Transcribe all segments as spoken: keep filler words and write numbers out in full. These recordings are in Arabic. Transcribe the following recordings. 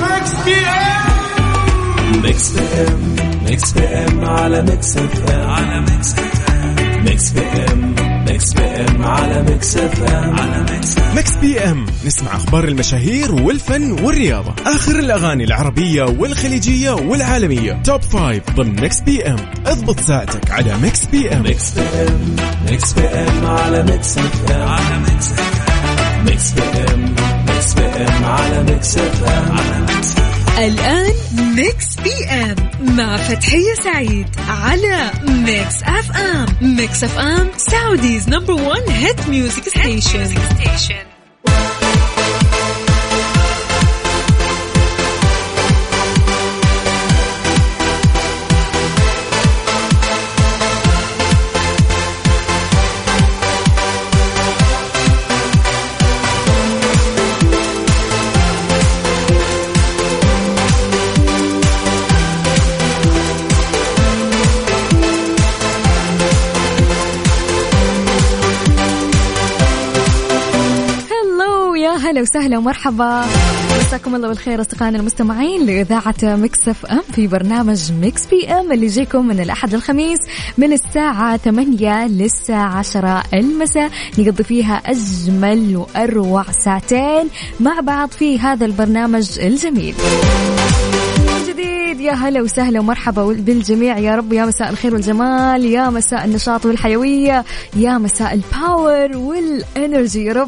ميكس بي ام ميكس بي ام ميكس بي ام على ميكس اف ام على ميكس اف ام ميكس بي ام ميكس بي ام على ميكس اف ام على ميكس ميكس بي ام. نسمع اخبار المشاهير والفن والرياضة, اخر الاغاني العربية والخليجية والعالمية, توب فايف ضمن ميكس بي ام. اضبط ساعتك على ميكس بي ام. ميكس بي ام ميكس بي ام على ميكس اف ام على ميكس اف ام ميكس بي ام ميكس بي ام على ميكس اف ام على ميكس. الآن ميكس بي ام مع فتحية سعيد على ميكس اف ام. ميكس اف ام سعوديز نمبر وان هيت ميوزك ستيشن. أهلا وسهلا ومرحبا, مساكم الله بالخير أصدقائنا المستمعين لإذاعة ميكس اف ام في برنامج ميكس بي ام اللي يجيكم من الأحد للخميس من الساعة ثمانية للساعة عشرة المساء, نقضي فيها أجمل وأروع ساعتين مع بعض في هذا البرنامج الجميل. يا هلا وسهلا ومرحبا بالجميع, يا رب يا مساء الخير والجمال, يا مساء النشاط والحيوية, يا مساء الباور والإنرجي يا رب.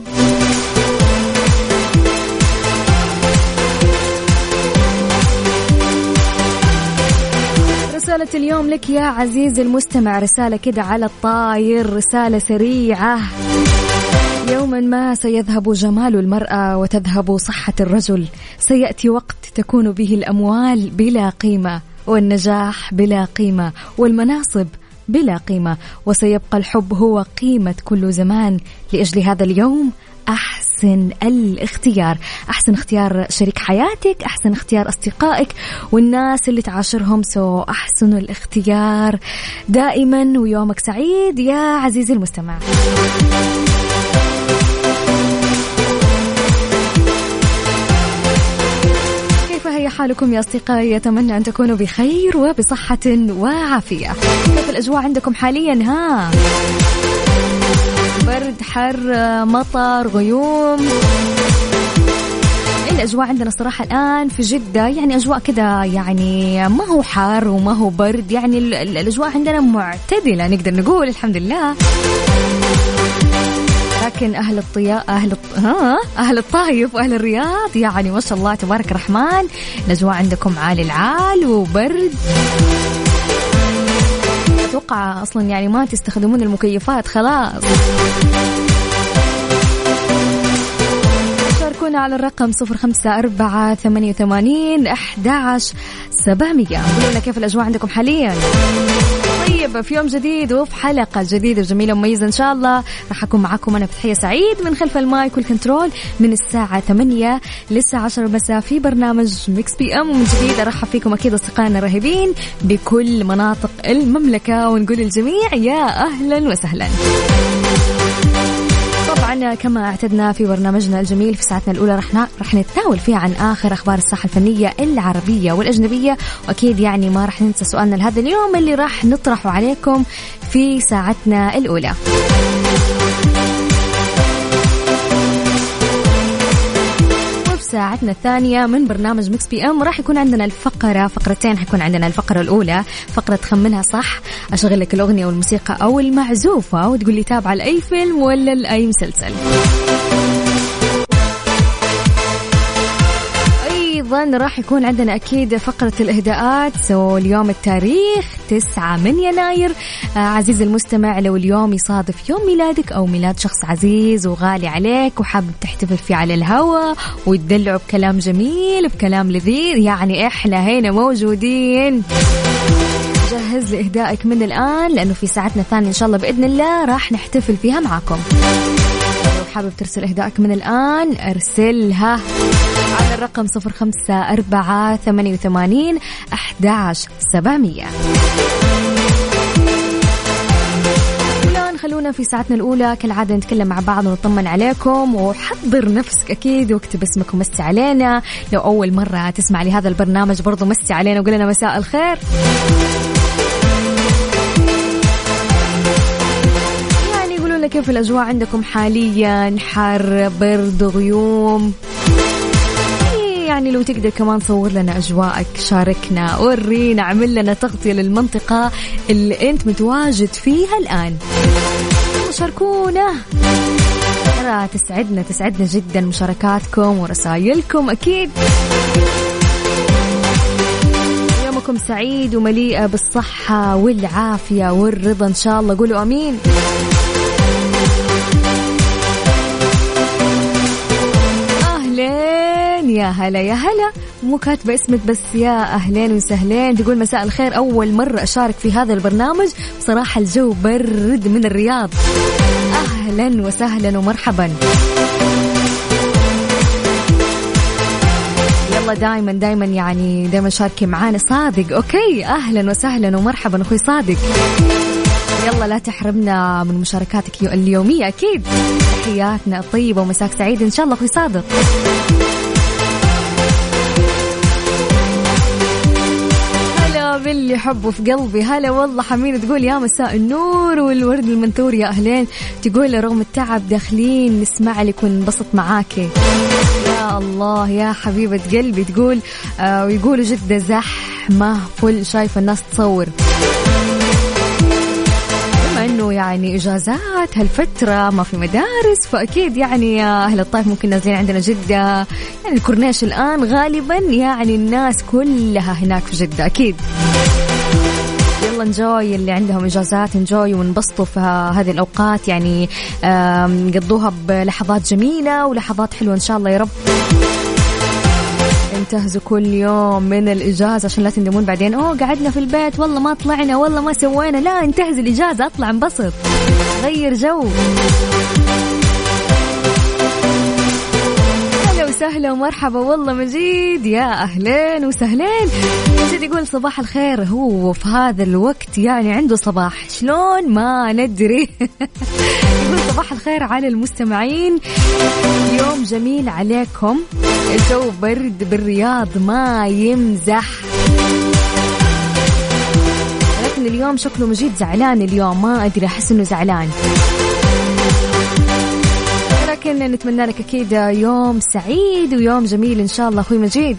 رسالة اليوم لك يا عزيزي المستمع, رسالة كده على الطاير, رسالة سريعة. يوما ما سيذهب جمال المرأة وتذهب صحة الرجل, سيأتي وقت تكون به الأموال بلا قيمة, والنجاح بلا قيمة, والمناصب بلا قيمة, وسيبقى الحب هو قيمة كل زمان. لأجل هذا اليوم أحسن الاختيار, أحسن اختيار شريك حياتك, أحسن اختيار أصدقائك والناس اللي تعاشرهم, سو أحسن الاختيار دائما, ويومك سعيد يا عزيزي المستمع. هي حالكم يا أصدقائي؟ أتمنى أن تكونوا بخير وبصحة وعافية. كيف الأجواء عندكم حاليا؟ ها برد, حر, مطر, غيوم؟ الأجواء عندنا صراحة الآن في جدة يعني أجواء كده, يعني ما هو حار وما هو برد, يعني الأجواء عندنا معتدلة نقدر نقول الحمد لله. لكن أهل الطياء أهل الط... ها أهل الطايف وأهل الرياض يعني ما شاء الله تبارك الرحمن, الأجواء عندكم عالي العال وبرد. أتوقع أصلا يعني ما تستخدمون المكيفات خلاص. شاركونا على الرقم صفر خمسة أربعة ثمانية ثمانين أحد عشر سبعمية. قولوا لنا كيف الأجواء عندكم حاليا. طيب في يوم جديد وفي حلقة جديدة جميلة ومميزة إن شاء الله, راح أكون معكم أنا فتحية سعيد من خلف المايك والكنترول من الساعة ثمانية للساعة عشرة مساء في برنامج ميكس بي أم. ومن جديد أرحب فيكم أكيد أصدقائنا الرهيبين بكل مناطق المملكة, ونقول للجميع يا أهلا وسهلا. طبعا كما اعتدنا في برنامجنا الجميل في ساعتنا الأولى رح رح نتناول فيها عن آخر أخبار الساحة الفنية العربية والأجنبية, وأكيد يعني ما رح ننسى سؤالنا لهذا اليوم اللي راح نطرحه عليكم في ساعتنا الأولى. ساعتنا الثانية من برنامج ميكس بي ام راح يكون عندنا الفقرة فقرتين. حيكون عندنا الفقرة الأولى فقرة خمنها صح, أشغل لك الأغنية والموسيقى أو المعزوفة وتقول لي تابعة لأي فيلم ولا لأي مسلسل. أيضا راح يكون عندنا أكيد فقرة الإهداءات. سو اليوم التاريخ تسعة من يناير. آه عزيزي المستمع, لو اليوم يصادف يوم ميلادك أو ميلاد شخص عزيز وغالي عليك وحابب تحتفل فيه على الهواء وتدلعه بكلام جميل بكلام لذيذ, يعني إحنا هنا موجودين. جهز لإهدائك من الآن, لأنه في ساعتنا الثانية إن شاء الله بإذن الله راح نحتفل فيها معاكم. لو حابب ترسل إهدائك من الآن ارسلها على الرقم صفر خمسة أربعة ثمانية ثمانين أحد عشر سبعمية. خلونا في ساعتنا الأولى كالعادة نتكلم مع بعض ونطمن عليكم، وحضر نفسك أكيد واكتب اسمك ومسي علينا. لو أول مرة تسمع لهذا البرنامج برضو مسي علينا وقول لنا مساء الخير. يعني يقولوا لنا كيف الأجواء عندكم حاليا، حر، برد، غيوم؟ يعني لو تقدر كمان صور لنا أجواءك، شاركنا، ورينا، عمل لنا تغطية للمنطقة اللي أنت متواجد فيها الآن. شاركونا، ترى تسعدنا تسعدنا جدا مشاركاتكم ورسائلكم. أكيد يومكم سعيد ومليئة بالصحة والعافية والرضا إن شاء الله، قولوا أمين. يا هلا يا هلا، مو كاتبة اسمك بس، يا أهلين وسهلين. تقول مساء الخير، أول مرة أشارك في هذا البرنامج، بصراحة الجو برد من الرياض. أهلا وسهلا ومرحبا. يلا دايما دايما يعني دايما شاركي معانا. صادق، أوكي، أهلا وسهلا ومرحبا أخوي صادق. يلا لا تحرمنا من مشاركاتك اليومية. أكيد تحياتنا الطيبة ومساك سعيد إن شاء الله أخوي صادق. باللي حبه في قلبي. هلا والله حميدة تقول يا مساء النور والورد المنثور، يا أهلين. تقول رغم التعب داخلين نسمع لك ونبسط معاكي. يا الله يا حبيبة قلبي. تقول آه ويقولوا جدة زحمة فل، شايفة الناس تصور، بما أنه يعني إجازات هالفترة ما في مدارس، فأكيد يعني يا أهل الطائف ممكن نازلين عندنا جدة، يعني الكورنيش الآن غالبا يعني الناس كلها هناك في جدة. أكيد يلا نجوي اللي عندهم إجازات، نجوي ونبسطوا في هذه الأوقات، يعني نقضوها بلحظات جميلة ولحظات حلوة إن شاء الله يا رب. انتهزوا كل يوم من الإجازة عشان لا تندمون بعدين، أوه قعدنا في البيت والله ما طلعنا والله ما سوينا. لا، انتهز الإجازة، أطلع انبسط، غير جو. هلا وسهلا ومرحبا والله مجيد، يا أهلين وسهلين. مجيد يقول صباح الخير، هو في هذا الوقت يعني عنده صباح شلون ما ندري. يقول صباح الخير على المستمعين، يوم جميل عليكم، الجو برد بالرياض ما يمزح، لكن اليوم شكله مجيد زعلان اليوم، ما أدري، أحس إنه زعلان، لكن نتمنى لك أكيد يوم سعيد ويوم جميل إن شاء الله أخوي مجيد.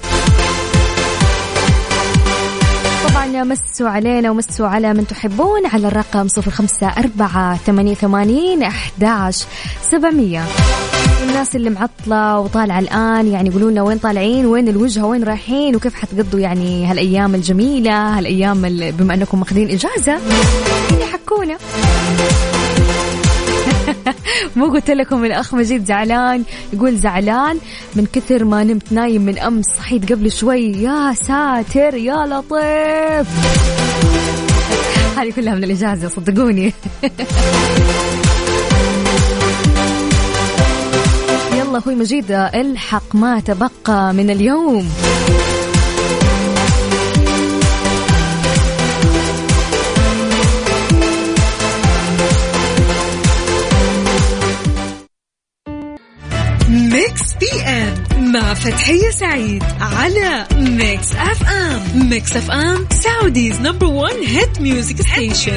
طبعا مسوا علينا ومسوا على من تحبون على الرقم صفر خمسة أربعة ثمانية ثمانين أحد عشر سبعمية. الناس اللي معطلة وطالعة الآن يعني يقولوا لنا وين طالعين، وين الوجهة، وين رايحين، وكيف حتقضوا يعني هالأيام الجميلة، هالأيام بما أنكم ماخذين إجازة، يعني حكونا. مو قلت لكم الأخ مجيد زعلان؟ يقول زعلان من كثر ما نمت نايم من أمس، صحيت قبل شوي، يا ساتر يا لطيف. هذه كلها من الإجازة صدقوني. يلا أخوي مجيد الحق ما تبقى من اليوم. ميكس بي ام مع فتحية سعيد على ميكس اف ام. ميكس اف ام سعوديز نمبر ون هيت ميوزك ستيشن.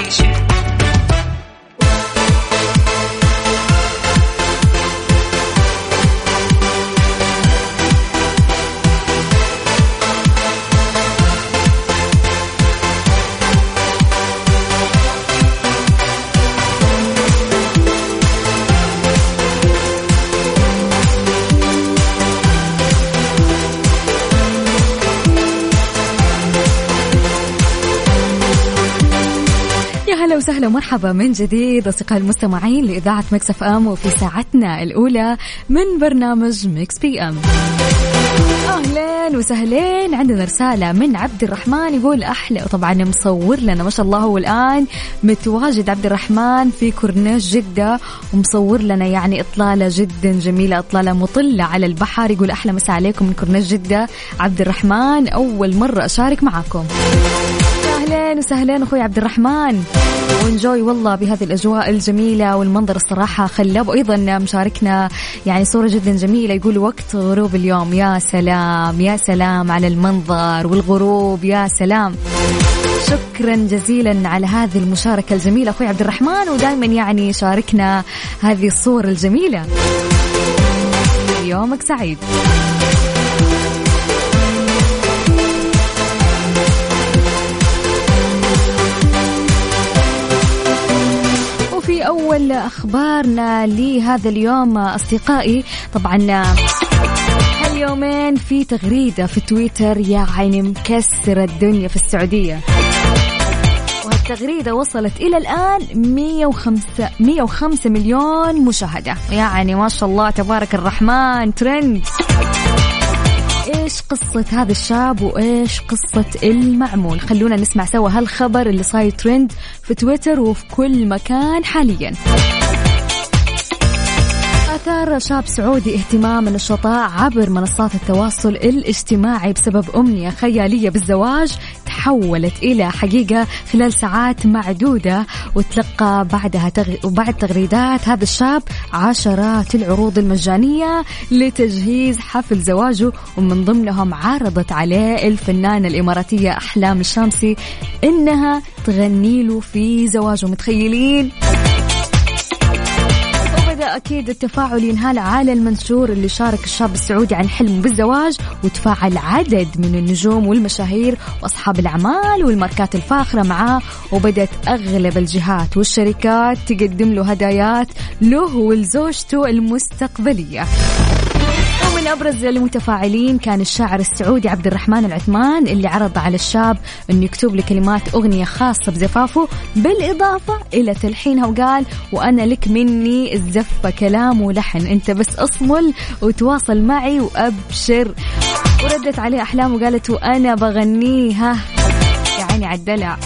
أهلا وسهلا ومرحبا من جديد أصدقاء المستمعين لإذاعة ميكس اف ام، وفي ساعتنا الأولى من برنامج ميكس بي ام. أهلا وسهلين. عندنا رسالة من عبد الرحمن يقول أحلى، وطبعا مصور لنا ما شاء الله هو الآن متواجد عبد الرحمن في كورنيش جدة، ومصور لنا يعني إطلالة جدا جميلة، إطلالة مطلة على البحر. يقول أحلى مساء عليكم من كورنيش جدة عبد الرحمن، أول مرة أشارك معاكم. أهلا أهلين وسهلين أخوي عبد الرحمن، ونجوي والله بهذه الأجواء الجميلة والمنظر الصراحة خلاب. وأيضا مشاركنا يعني صورة جدا جميلة، يقول وقت غروب اليوم، يا سلام يا سلام على المنظر والغروب، يا سلام. شكرا جزيلا على هذه المشاركة الجميلة أخوي عبد الرحمن، ودائما يعني شاركنا هذه الصور الجميلة. يومك سعيد. وفي أول أخبارنا لهذا اليوم أصدقائي، طبعا هاليومين في تغريدة في تويتر يعني مكسرة الدنيا في السعودية، والتغريدة وصلت إلى الآن مية وخمسة مليون مشاهدة، يعني ما شاء الله تبارك الرحمن، ترند. إيش قصة هذا الشاب وإيش قصة المعمول؟ خلونا نسمع سوا هالخبر اللي صاير ترند في تويتر وفي كل مكان حاليا. أثار شاب سعودي اهتمام النشطاء عبر منصات التواصل الاجتماعي بسبب أمنية خيالية بالزواج تحولت إلى حقيقة خلال ساعات معدودة، وتلقى بعدها تغ... وبعد تغريدات هذا الشاب عشرات العروض المجانية لتجهيز حفل زواجه، ومن ضمنهم عرضت عليه الفنانة الإماراتية أحلام الشامسي إنها تغني له في زواجه. متخيلين؟ أكيد التفاعل ينهال على المنشور اللي شارك الشاب السعودي عن حلمه بالزواج، وتفاعل عدد من النجوم والمشاهير وأصحاب الأعمال والماركات الفاخرة معاه، وبدأت أغلب الجهات والشركات تقدم له هدايات له ولزوجته المستقبلية. ومن أبرز المتفاعلين كان الشاعر السعودي عبد الرحمن العثمان اللي عرض على الشاب أنه يكتب له كلمات أغنية خاصة بزفافه بالإضافة إلى تلحينها، وقال وأنا لك مني الزفة كلام ولحن، أنت بس أصمل وتواصل معي وأبشر. وردت عليه أحلام وقالت وأنا بغنيها، يعني عالدلع.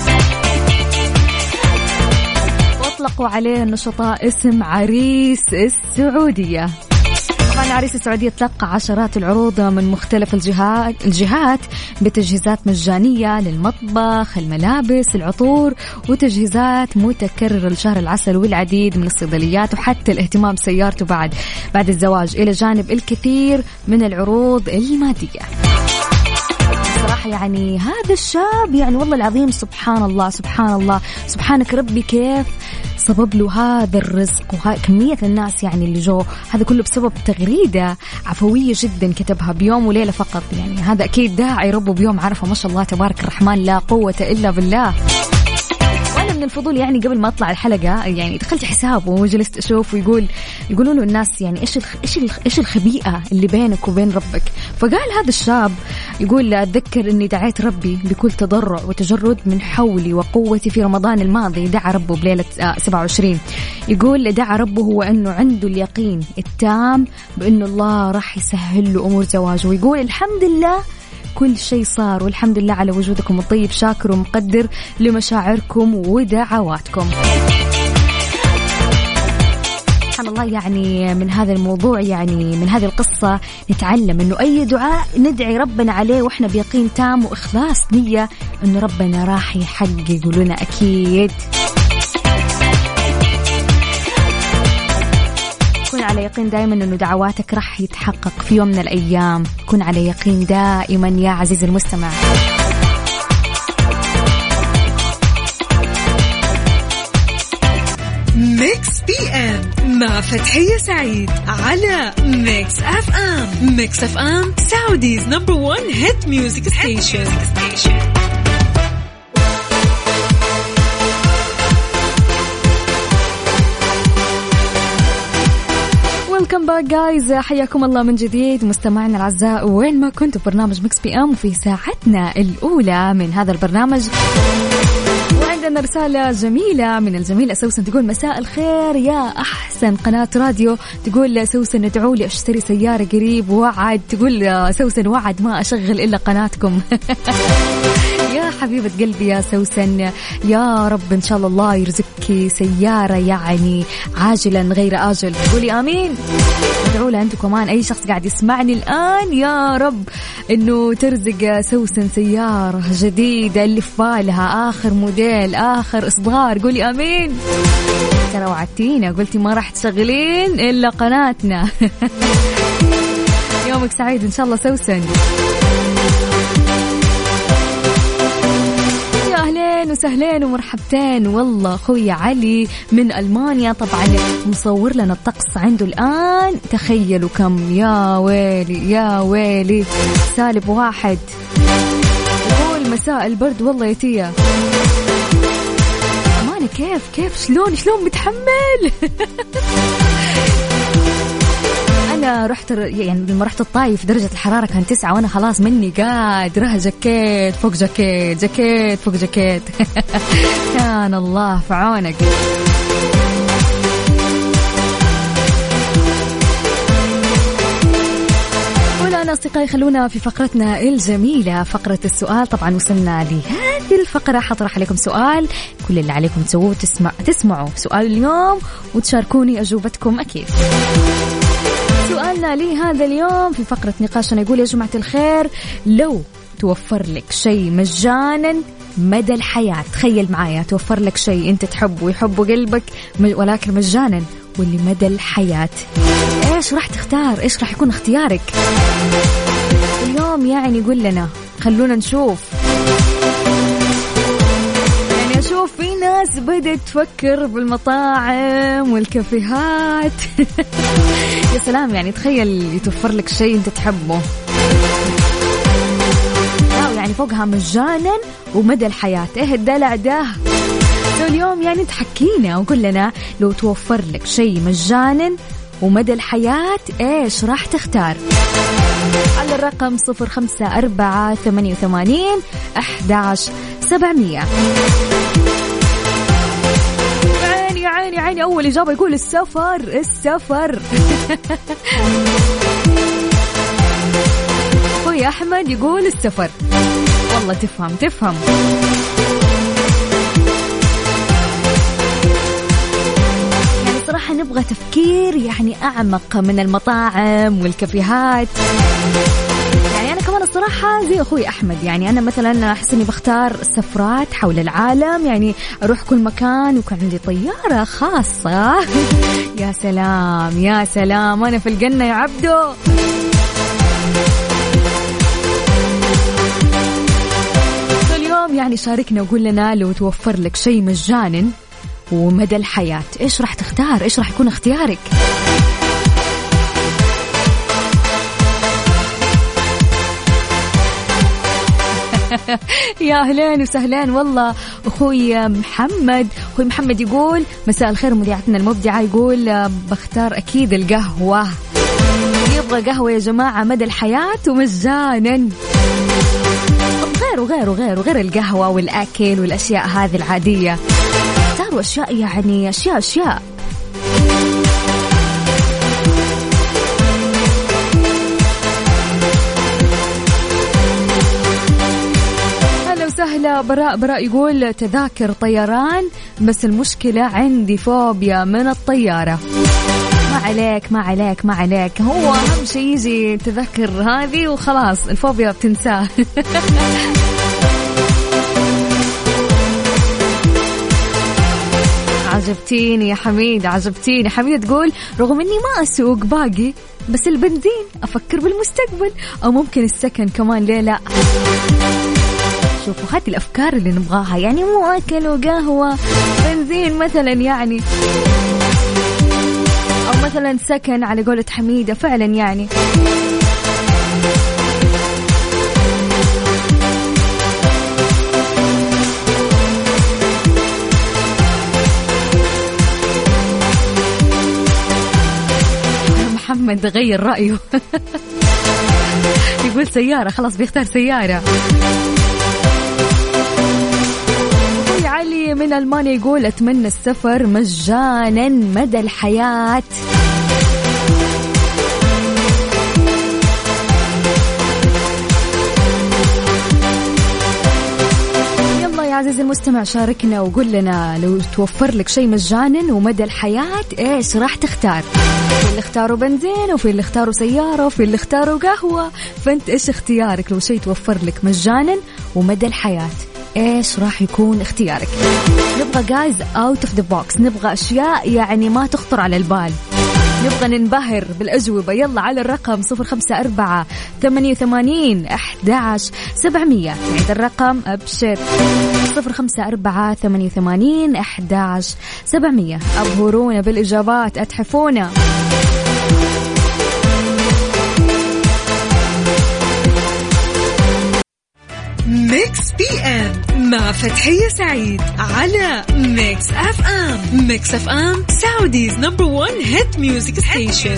واطلقوا عليه النشطاء اسم عريس السعودية. طبعا عريس السعودية تلقى عشرات العروض من مختلف الجهات الجهات بتجهيزات مجانية للمطبخ، الملابس، العطور، وتجهيزات متكررة لشهر العسل، والعديد من الصيدليات، وحتى الاهتمام بسيارته بعد بعد الزواج، إلى جانب الكثير من العروض المادية. صراحة يعني هذا الشاب يعني والله العظيم سبحان الله سبحان الله سبحانك ربي، كيف سبب له هذا الرزق وكمية الناس يعني اللي جو، هذا كله بسبب تغريدة عفوية جدا كتبها بيوم وليلة فقط. يعني هذا أكيد داعي ربه بيوم عرفه، ما شاء الله تبارك الرحمن، لا قوة إلا بالله. وأنا من الفضول يعني قبل ما أطلع الحلقة يعني دخلت حسابه وجلست أشوف، ويقول يقولوا له الناس يعني إيش الخ... إيش الخ... إيش الخبيئة اللي بينك وبين ربك. فقال هذا الشاب يقول أتذكر إني دعيت ربي بكل تضرع وتجرد من حولي وقوتي في رمضان الماضي. دعا ربه بليلة سبعة وعشرين، يقول دعا ربه هو أنه عنده اليقين التام بأنه الله راح يسهل له أمور زواجه، ويقول الحمد لله كل شيء صار، والحمد لله على وجودكم الطيب، شاكر ومقدر لمشاعركم ودعواتكم. سبحان الله. يعني من هذا الموضوع يعني من هذه القصة نتعلم أنه أي دعاء ندعي ربنا عليه وإحنا بيقين تام وإخلاص نية أنه ربنا راح يحقق لنا أكيد. كن على يقين دائما أنه دعواتك راح يتحقق في يوم من الأيام، كن على يقين دائما يا عزيزي المستمع. ميكس بي ام مع فتحية سعيد على ميكس اف ام. ميكس اف ام سعوديز نمبر وان هيت ميوزك ستيشن. ويلكم باك جايز، حياكم الله من جديد مستمعينا الاعزاء وين ما كنتوا، برنامج ميكس بي ام وفي ساعتنا الاولى من هذا البرنامج. وعندنا رسالة جميلة من الجميلة سوسن تقول مساء الخير يا أحسن قناة راديو. تقول سوسن ادعوا لي أشتري سيارة قريب، وعد تقول سوسن وعد ما أشغل إلا قناتكم. يا حبيبة قلبي يا سوسن، يا رب إن شاء الله الله يرزقك سيارة يعني عاجلا غير آجل. قولي آمين. ادعوا لها أنتم كمان، أي شخص قاعد يسمعني الآن يا رب إنه ترزق سوسن سيارة جديدة اللي في بالها، آخر موديل آخر إصدار. قولي آمين. ترى وعدتينا قلتي ما راح تشغلين إلا قناتنا. يومك سعيد إن شاء الله سوسن. يا أهلين وسهلين ومرحبتين. والله أخوي علي من ألمانيا طبعا مصور لنا الطقس عنده الآن، تخيلوا كم، يا ويلي يا ويلي، سالب واحد. يقول مساء البرد والله يا تيا. أمانة كيف كيف شلون شلون متحمل. أنا رحت يعني لما رحت الطايف درجة الحرارة كان تسعة وأنا خلاص مني قادرة، جاكيت فوق جاكيت جاكيت فوق جاكيت. كان الله في عونك. والآن أصدقائي خلونا في فقرتنا الجميلة، فقرة السؤال. طبعا وصلنا لهذه الفقرة، حطرح عليكم سؤال، كل اللي عليكم تسووه تسمع تسمعوا سؤال اليوم وتشاركوني أجوبتكم أكيد. سؤالنا لي هذا اليوم في فقرة نقاشنا يقول: يا جماعة الخير، لو توفر لك شيء مجانا مدى الحياة، تخيل معايا توفر لك شيء أنت تحبه ويحبه قلبك ولكن مجانا ولمدى الحياة، إيش راح تختار؟ إيش راح يكون اختيارك اليوم؟ يعني قول لنا، خلونا نشوف. يعني أشوف في ناس بدأت تفكر بالمطاعم والكافيهات. يا سلام، يعني تخيل يتوفر لك شيء أنت تحبه يعني فوقها مجانا ومدى الحياة. إيه الدلع ده؟ اليوم يعني تحكينا وقول لنا لو توفر لك شيء مجانا ومدى الحياة إيش راح تختار؟ على الرقم صفر خمسة أربعة ثمانية وثمانين أحد عشر سبعمية. عيني عيني عيني، أول إجابة يقول السفر السفر. أخوي أحمد يقول السفر. والله تفهم تفهم. يعني صراحة نبغى تفكير يعني أعمق من المطاعم والكافيهات. يعني أنا كمان الصراحة زي أخوي أحمد، يعني أنا مثلا أحس إني بختار سفرات حول العالم، يعني أروح كل مكان وكان عندي طيارة خاصة. يا سلام يا سلام، أنا في الجنة يا عبدو. اليوم يعني شاركنا وقول لنا لو توفر لك شيء مجانا ومدى الحياة إيش راح تختار؟ إيش راح يكون اختيارك؟ يا أهلين وسهلين. والله أخوي محمد أخوي محمد يقول مساء الخير مذيعتنا المبدعة، يقول بختار أكيد القهوة، يبغى قهوة يا جماعة مدى الحياة ومجانا. غير وغير وغير وغير القهوة والأكل والأشياء هذه العادية، اختاروا أشياء يعني أشياء أشياء سهلة. براء براء يقول تذاكر طيران، بس المشكلة عندي فوبيا من الطيارة. ما عليك ما عليك ما عليك، هو أهم شيء يجي تذكر هذه وخلاص الفوبيا بتنساه. عجبتيني يا حميد عجبتيني. حميد تقول رغم اني ما اسوق باقي بس البنزين افكر بالمستقبل، او ممكن السكن كمان، ليه لا؟ شوفوا هذه الأفكار اللي نبغاها، يعني مو أكل وقهوة، بنزين مثلا يعني، أو مثلا سكن على قولة حميدة فعلا يعني. محمد غير رأيه. يقول سيارة، خلاص بيختار سيارة. علي من ألمانيا يقول أتمنى السفر مجانا مدى الحياة. عزيزي المستمع شاركنا وقول لنا لو توفر لك شيء مجانا ومدى الحياة إيش راح تختار؟ في اللي اختاروا بنزين وفي اللي اختاروا سيارة وفي اللي اختاروا قهوة، فأنت إيش اختيارك لو شيء توفر لك مجانا ومدى الحياة؟ إيش راح يكون اختيارك؟ نبغى جايز out of the box، نبغى أشياء يعني ما تخطر على البال، نبغى ننبهر بالأجوبة. يلا على الرقم صفر خمسة أربعة ثمانية وثمانين أحد عشر سبعمية. عيد الرقم أبشر صفر خمسة أربعة ثمانية وثمانين أحد عشر سبعمية. أبهرونا بالإجابات، أتحفونا. ميكس بي ام مع فتحية سعيد على ميكس اف ام. ميكس اف ام سعوديز نمبر ون هيت ميوزك ستيشن.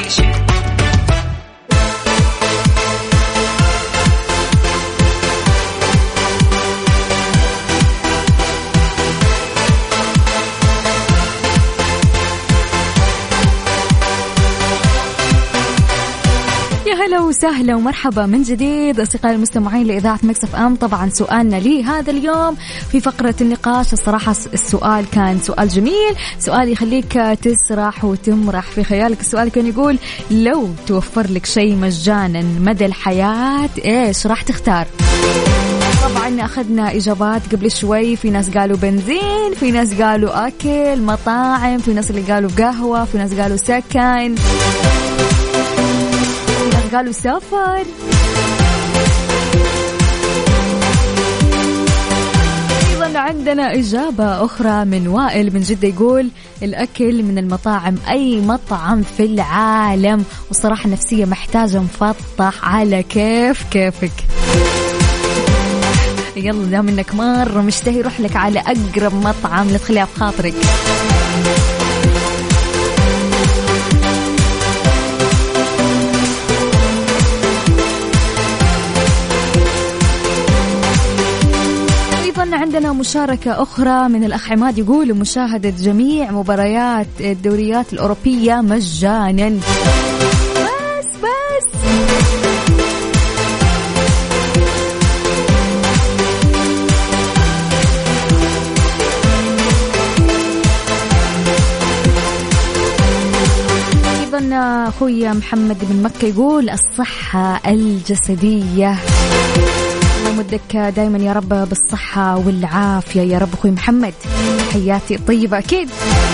هلا وسهلا ومرحبا من جديد أصدقائي المستمعين لإذاعة ميكس اف ام. طبعا سؤالنا لي هذا اليوم في فقرة النقاش، الصراحة السؤال كان سؤال جميل، سؤال يخليك تسرح وتمرح في خيالك. السؤال كان يقول لو توفر لك شيء مجانا مدى الحياة إيش راح تختار؟ طبعا أخذنا إجابات قبل شوي، في ناس قالوا بنزين، في ناس قالوا أكل مطاعم، في ناس اللي قالوا قهوة، في ناس قالوا سكن، قالوا سفر. أيضا عندنا إجابة أخرى من وائل من جدة، يقول الأكل من المطاعم، أي مطعم في العالم، والصراحة النفسية محتاجة مفطح على كيف كيفك. يلا دام إنك مرة مشتهي روح لك على أقرب مطعم لا تخليها في خاطرك. عندنا مشاركة أخرى من الأخ عماد، يقول مشاهدة جميع مباريات الدوريات الأوروبية مجانا. بس بس أيضا أخوي محمد بن مكة يقول الصحة الجسدية. مدك دايما يا رب بالصحة والعافية يا رب أخوي محمد، حياتي طيبة أكيد.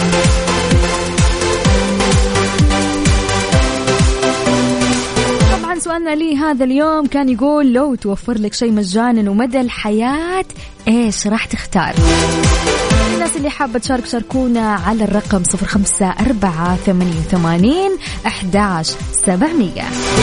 طبعا سؤالنا لي هذا اليوم كان يقول لو توفر لك شيء مجانا ومدى الحياة إيش راح تختار؟ الناس اللي حابة تشارك شاركونا على الرقم صفر خمسة أربعة ثمانية وثمانين أحد عشر سبعمية.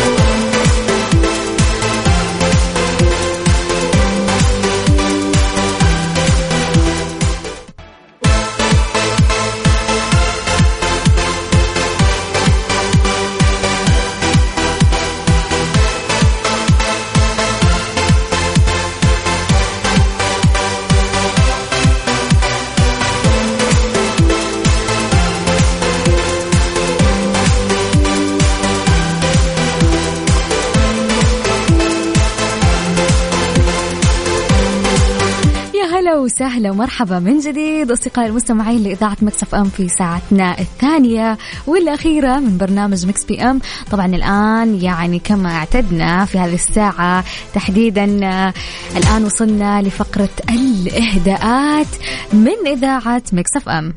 وسهلا ومرحبا من جديد أصدقائي المستمعين لإذاعة ميكس اف ام في ساعتنا الثانية والأخيرة من برنامج ميكس بي ام. طبعا الآن يعني كما اعتدنا في هذه الساعة تحديدا الآن وصلنا لفقرة الإهداءات من إذاعة ميكس اف ام.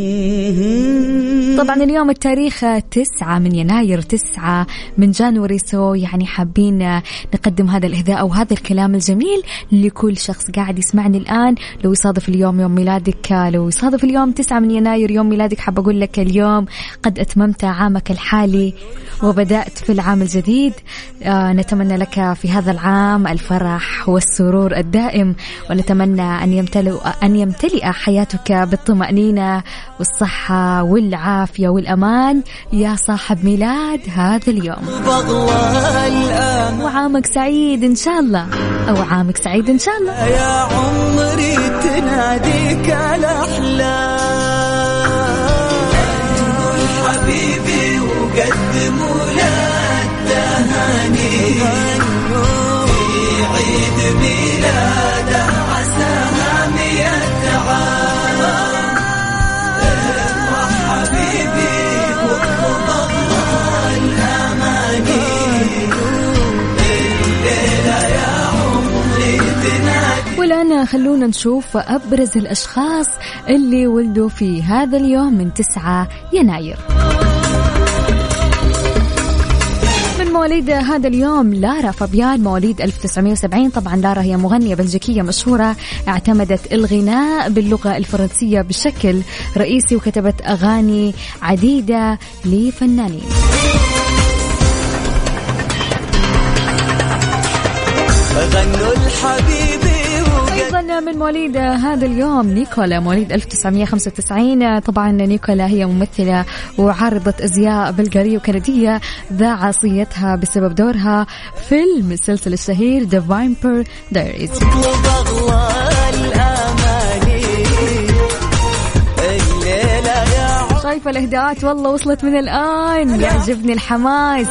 طبعا اليوم التاريخ تسعة من يناير، تسعة من جانوري، سو يعني حابين نقدم هذا الإهداء أو هذا الكلام الجميل لكل شخص قاعد يسمعني الآن. لو يصادف اليوم يوم ميلادك، لو يصادف اليوم تسعة من يناير يوم ميلادك، حاب أقول لك اليوم قد أتممت عامك الحالي وبدأت في العام الجديد. آه نتمنى لك في هذا العام الفرح والسرور الدائم، ونتمنى أن يمتلئ أن يمتلئ حياتك بالطمأنينة والصحة والعافية والأمان يا صاحب ميلاد هذا اليوم. وعامك سعيد إن شاء الله، أو عامك سعيد إن شاء الله. يا عمري تناديك الأحلام، تقول حبيبي وقدموا له التهاني في عيد ميلاده عساها والآن خلونا نشوف أبرز الأشخاص اللي ولدوا في هذا اليوم من تسعة يناير. من مواليد هذا اليوم لارا فابيان، مواليد ألف وتسعمائة وسبعين. طبعا لارا هي مغنية بلجيكية مشهورة، اعتمدت الغناء باللغة الفرنسية بشكل رئيسي وكتبت أغاني عديدة لفنانين. غنوا الحبيبي. أيضا من مواليد هذا اليوم نيكولا، مواليد ألف وتسعمائة وخمسة وتسعين. طبعا نيكولا هي ممثلة وعارضة أزياء بلغارية وكندية، ذاع عصيتها بسبب دورها في المسلسل الشهير The Vampire Diaries. شايفة الإهداءات والله وصلت من الآن، يعجبني الحماس.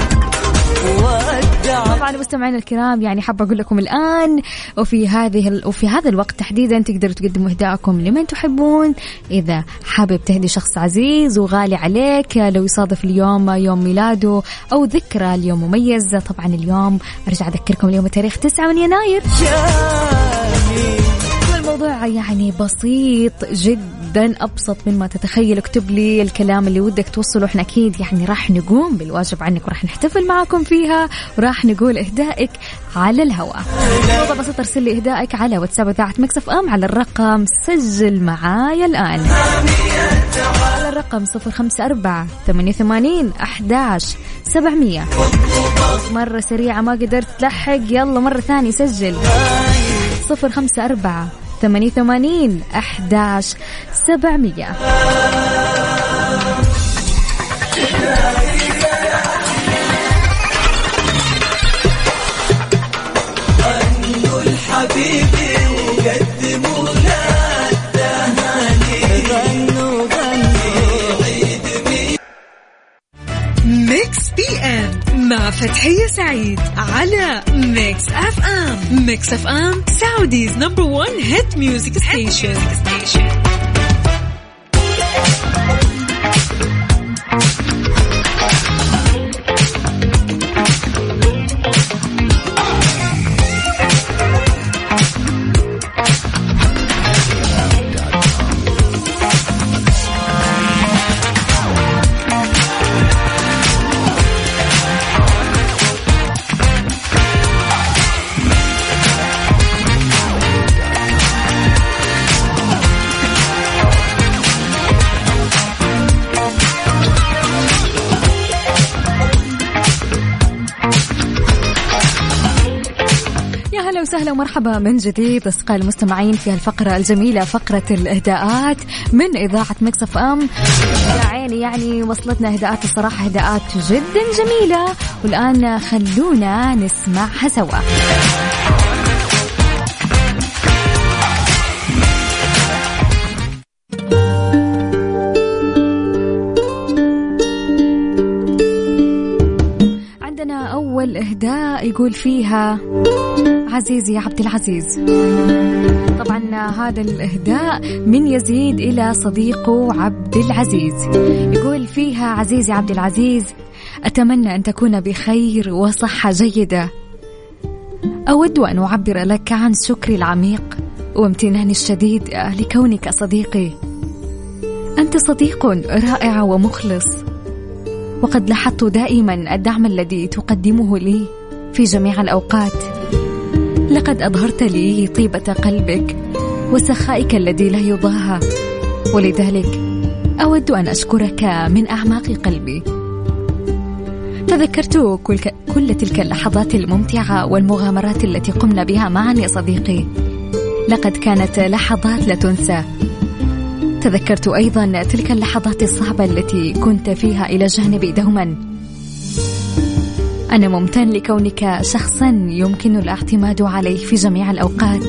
طبعا مستمعينا الكرام، يعني حابة أقول لكم الآن وفي هذه وفي هذا الوقت تحديدا تقدروا تقدموا إهداءكم لمن تحبون. إذا حابب تهدي شخص عزيز وغالي عليك، لو يصادف اليوم يوم ميلاده أو ذكرى اليوم مميز، طبعا اليوم أرجع أذكركم اليوم تاريخ تسعة من يناير. الموضوع يعني بسيط جدا، أبسط مما تتخيل. اكتب لي الكلام اللي ودك توصله، احنا أكيد يعني راح نقوم بالواجب عنك وراح نحتفل معكم فيها وراح نقول إهدائك على الهواء. موضوع بسيط، ارسل لي إهدائك على واتساب إذاعة ميكس اف ام على الرقم، سجل معايا الآن على الرقم صفر خمسة أربعة ثمانية ثمانين أحد عشر سبعمية. مرة سريعة ما قدرت تلحق، يلا مرة ثانية سجل صفر خمسة أربعة ثمانية ثمانين أحد عشر سبعمية. غنوا الحبيبي وقدموا له التهاني. غنوا غنوا عيد ميكس بي ام مع فتحية سعيد على ميكس اف ام. ميكس اف ام سعوديز نمبر وان هيت ميوزك ستيشن. وسهلا ومرحبا من جديد أصدقائي المستمعين في الفقرة الجميلة، فقرة الإهداءات من إذاعة ميكس اف ام. يا عيني يعني وصلتنا إهداءات، الصراحة إهداءات جدا جميلة، والآن خلونا نسمعها سوا. عندنا أول إهداء يقول فيها عزيزي عبد العزيز. طبعا هذا الإهداء من يزيد إلى صديقه عبد العزيز، يقول فيها عزيزي عبد العزيز، أتمنى أن تكون بخير وصحة جيدة. أود أن أعبر لك عن شكري العميق وامتناني الشديد لكونك صديقي. أنت صديق رائع ومخلص، وقد لاحظت دائما الدعم الذي تقدمه لي في جميع الأوقات. لقد أظهرت لي طيبة قلبك وسخائك الذي لا يضاهى، ولذلك أود أن أشكرك من أعماق قلبي. تذكرت كل, كل تلك اللحظات الممتعة والمغامرات التي قمنا بها معا يا صديقي، لقد كانت لحظات لا تنسى. تذكرت أيضا تلك اللحظات الصعبة التي كنت فيها إلى جانبي دوما. أنا ممتن لكونك شخصا يمكن الاعتماد عليه في جميع الأوقات.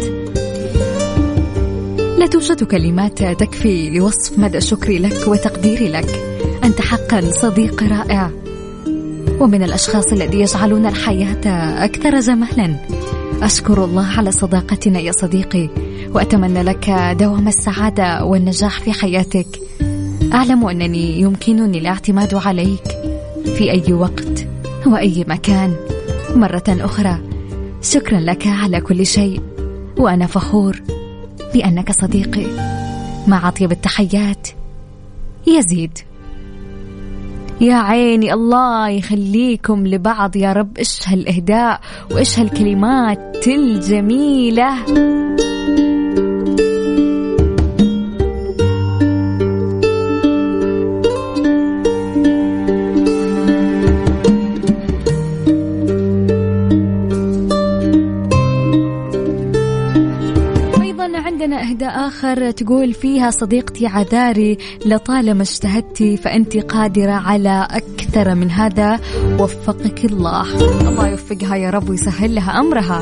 لا توجد كلمات تكفي لوصف مدى شكري لك وتقديري لك. أنت حقا صديق رائع، ومن الأشخاص الذي يجعلون الحياة أكثر جمالا. أشكر الله على صداقتنا يا صديقي، وأتمنى لك دوام السعادة والنجاح في حياتك. أعلم أنني يمكنني الاعتماد عليك في أي وقت وأي مكان. مرة أخرى شكرا لك على كل شيء، وأنا فخور بأنك صديقي. مع أطيب التحيات يزيد. يا عيني الله يخليكم لبعض يا رب. إيش هالإهداء وإيش هالكلمات الجميلة. إهداء آخر تقول فيها صديقتي عذاري لطالما اجتهدتي فأنت قادرة على أكثر من هذا، وفقك الله. الله يوفقها يا رب ويسهل لها أمرها.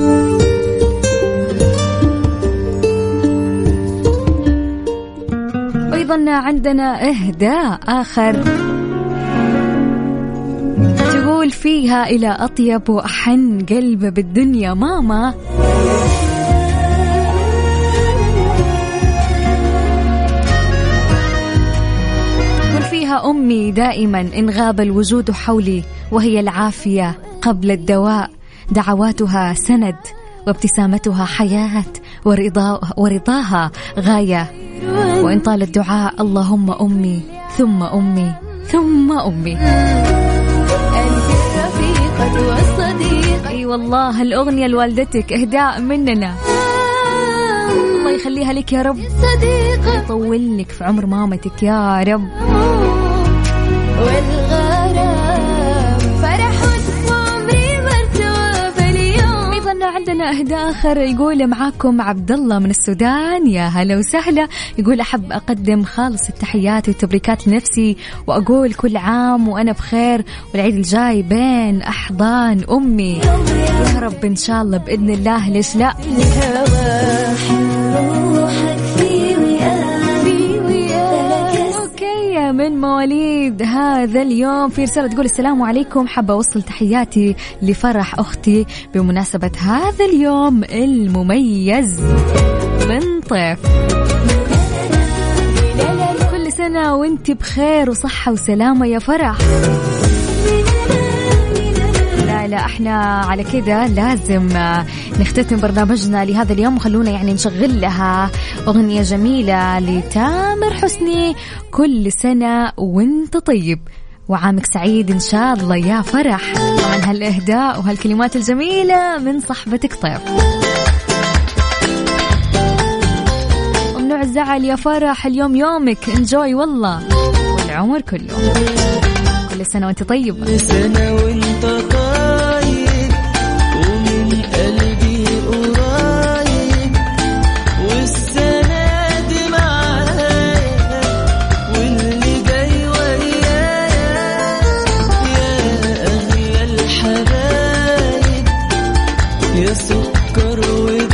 وأيضا عندنا إهداء آخر تقول فيها إلى أطيب وأحن قلب بالدنيا ماما، فيها أمي دائما إن غاب الوجود حولي وهي العافية قبل الدواء، دعواتها سند وابتسامتها حياة ورضا ورضاها غاية، وإن طال الدعاء اللهم أمي ثم أمي ثم أمي. أي والله الأغنية لوالدتك إهداء مننا، الله يخليها لك يا رب، يطول لك في عمر مامتك يا رب. والغرام فرح عمري مرتوى في اليوم. أيضا عندنا إهداء آخر يقول معاكم عبد الله من السودان، يا هلا وسهلا. يقول أحب أقدم خالص التحيات والتبريكات لنفسي وأقول كل عام وأنا بخير، والعيد الجاي بين أحضان أمي يا رب إن شاء الله بإذن الله. ليش لا؟ من مواليد هذا اليوم في رسالة تقول السلام عليكم، حابة أوصل تحياتي لفرح أختي بمناسبة هذا اليوم المميز من طيف. كل سنة وانت بخير وصحة وسلامة يا فرح. لا لا احنا على كده لازم نختتم برنامجنا لهذا اليوم، وخلونا يعني نشغل لها أغنية جميلة لتامر حسني، كل سنة وانت طيب وعامك سعيد إن شاء الله يا فرح. طبعا هالإهداء وهالكلمات الجميلة من صاحبتك طيف. ومنوع الزعل يا فرح، اليوم يومك انجوي والله والعمر كله. كل سنة وانت طيب. كل سنة وانت طيب ومن قلبي قريب، والسنة دي معايا واللي جاي ويايا، يا أغلى الحبايب يا سكر ودايب،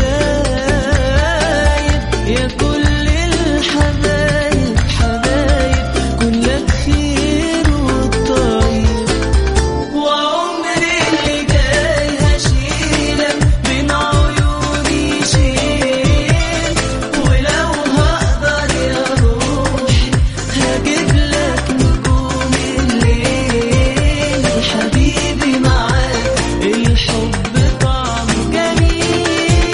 يا كل الحبايب حبايب كلك خير وطيب، وعمري اللي جاي هشيلك بين عيوني شيل، ولو هقدر يا روحي هجيب لك نجوم الليل، حبيبي معاك الحب طعم جميل.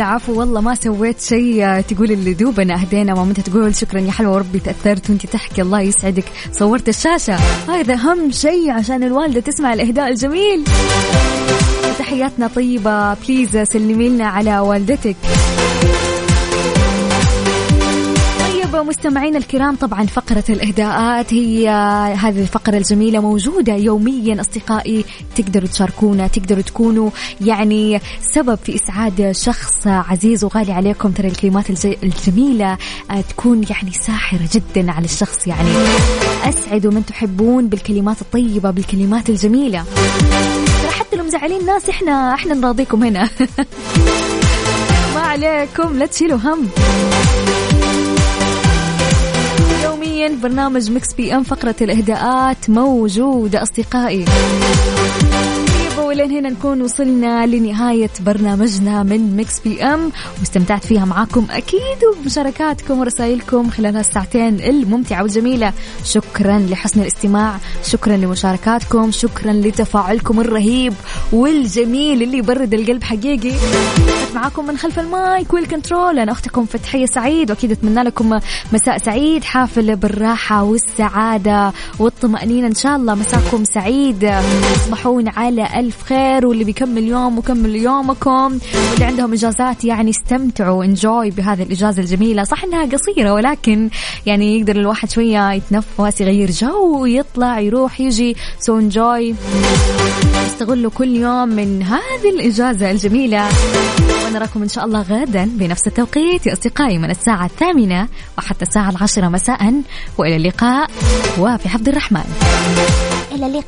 العفو والله ما سويت شيء. تقول اللي دوبنا أهدينا، ماما أنت تقول شكرا يا حلوة وربي تأثرت وأنت تحكي الله يسعدك صورت الشاشة. هذا أهم شيء عشان الوالدة تسمع الإهداء الجميل. تحياتنا طيبة، بليز سلمي لنا على والدتك. مستمعين الكرام، طبعا فقرة الإهداءات هي هذه الفقرة الجميلة موجودة يوميا أصدقائي، تقدروا تشاركونا، تقدروا تكونوا يعني سبب في إسعاد شخص عزيز وغالي عليكم. ترى الكلمات الجميلة تكون يعني ساحرة جدا على الشخص، يعني أسعدوا من تحبون بالكلمات الطيبة بالكلمات الجميلة. ترى حتى لو مزعلين ناس احنا احنا نراضيكم هنا. ما عليكم لا تشيلوا هم. يوميا برنامج ميكس بي ام فقرة الإهداءات موجودة أصدقائي. ولين هنا نكون وصلنا لنهاية برنامجنا من ميكس بي ام، واستمتعت فيها معاكم أكيد وبمشاركاتكم ورسائلكم خلال هالساعتين الممتعة والجميلة. شكرا لحسن الاستماع، شكرا لمشاركاتكم، شكرا لتفاعلكم الرهيب والجميل اللي يبرد القلب حقيقي. معاكم من خلف المايك والكنترول أنا أختكم فتحية سعيد، وأكيد أتمنى لكم مساء سعيد حافل بالراحة والسعادة والطمأنينة. إن شاء الله مساكم سعيد، تصبحون على ألف خير، واللي بيكمل يوم وكمل يومكم، واللي عندهم إجازات يعني استمتعوا انجوي بهذه الإجازة الجميلة. صح إنها قصيرة ولكن يعني يقدر الواحد شوية يتنفس يغير جو ويطلع يروح يجي، سو انجوي، استغلوا كل يوم من هذه الإجازة الجميلة. ونراكم إن شاء الله غدا بنفس التوقيت يا أصدقائي من الساعة الثامنة وحتى الساعة العاشرة مساء، وإلى اللقاء وفي حفظ الرحمن. إلى اللقاء.